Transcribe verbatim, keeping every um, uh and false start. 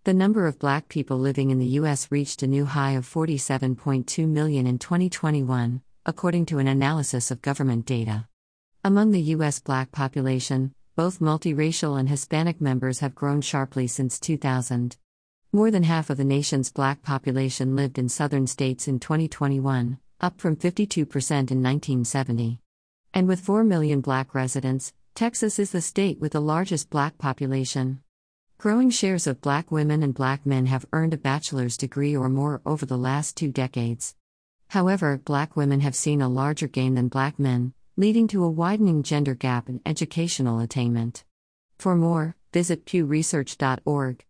The number of Black people living in the U S reached a new high of forty-seven point two million in twenty twenty-one, according to an analysis of government data. Among the U S Black population, both multiracial and Hispanic members have grown sharply since two thousand. More than half of the nation's Black population lived in southern states in twenty twenty-one, up from fifty-two percent in nineteen seventy. And with four million Black residents, Texas is the state with the largest Black population. Growing shares of Black women and Black men have earned a bachelor's degree or more over the last two decades. However, Black women have seen a larger gain than Black men, leading to a widening gender gap in educational attainment. For more, visit pew research dot org.